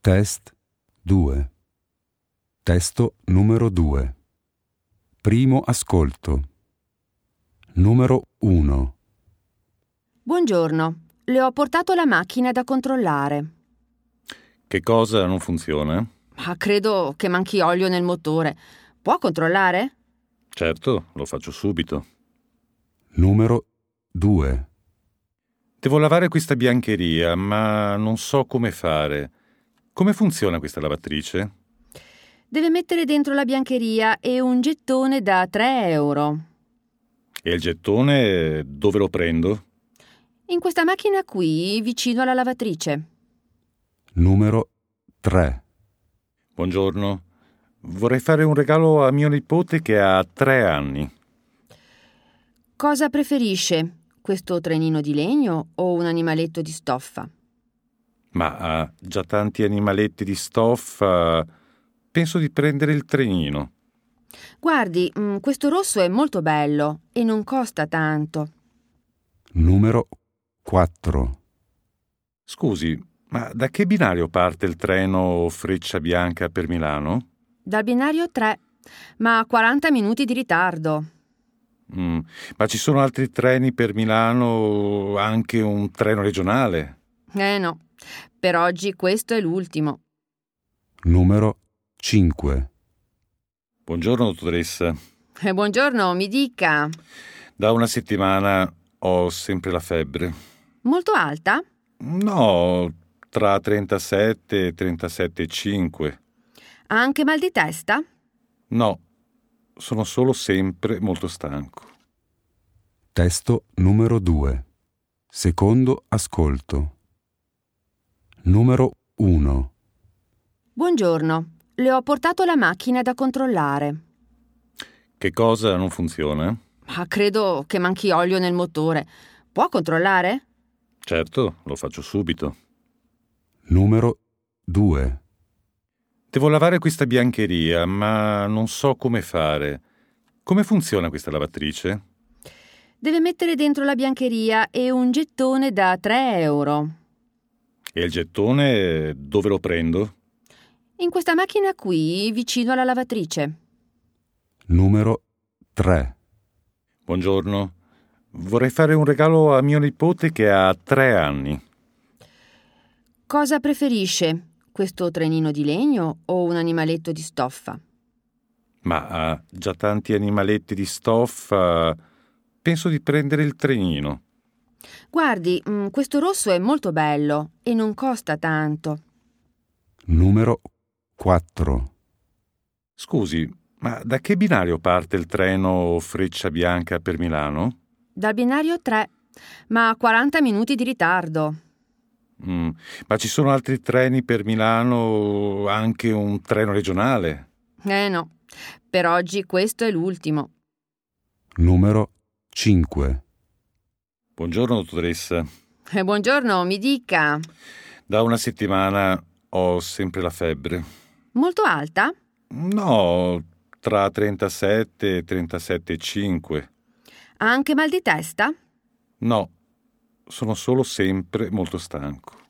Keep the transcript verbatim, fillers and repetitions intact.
Test due. Testo numero due. Primo ascolto. Numero uno. Buongiorno, le ho portato la macchina da controllare. Che cosa non funziona? Ma credo che manchi olio nel motore. Può controllare? Certo, lo faccio subito. Numero due. Devo lavare questa biancheria, ma non so come fare. Come funziona questa lavatrice? Deve mettere dentro la biancheria e un gettone da tre euro. E il gettone dove lo prendo? In questa macchina qui, vicino alla lavatrice. Numero tre. Buongiorno. Vorrei fare un regalo a mio nipote che ha tre anni. Cosa preferisce? Questo trenino di legno o un animaletto di stoffa? Ma ha già tanti animaletti di stoffa. Penso di prendere il trenino. Guardi, mh, questo rosso è molto bello e non costa tanto. Numero quattro. Scusi, ma da che binario parte il treno Freccia Bianca per Milano? Dal binario tre, ma ha quaranta minuti di ritardo. Mm, ma ci sono altri treni per Milano, anche un treno regionale? Eh no, per oggi questo è l'ultimo. Numero cinque. Buongiorno, dottoressa. Eh, buongiorno, mi dica. Da una settimana ho sempre la febbre. Molto alta? No, tra trentasette e trentasette virgola cinque. Ha anche mal di testa? No, sono solo sempre molto stanco. Testo numero due. Secondo ascolto. Numero uno. Buongiorno, le ho portato la macchina da controllare. Che cosa non funziona? Ma credo che manchi olio nel motore. Può controllare? Certo, lo faccio subito. Numero due. Devo lavare questa biancheria, ma non so come fare. Come funziona questa lavatrice? Deve mettere dentro la biancheria e un gettone da tre euro. E il gettone dove lo prendo? In questa macchina qui, vicino alla lavatrice. Numero tre. Buongiorno. Vorrei fare un regalo a mio nipote che ha tre anni. Cosa preferisce? Questo trenino di legno o un animaletto di stoffa? Ma ha già tanti animaletti di stoffa. Penso di prendere il trenino. Guardi, mh, questo rosso è molto bello e non costa tanto. Numero quattro. Scusi, ma da che binario parte il treno Freccia Bianca per Milano? Dal binario tre, ma ha quaranta minuti di ritardo. Mm, ma ci sono altri treni per Milano, anche un treno regionale? Eh no, per oggi questo è l'ultimo. Numero cinque. Buongiorno, dottoressa. Eh, buongiorno, mi dica. Da una settimana ho sempre la febbre. Molto alta? No, tra trentasette e trentasette virgola cinque. Ha anche mal di testa? No, sono solo sempre molto stanco.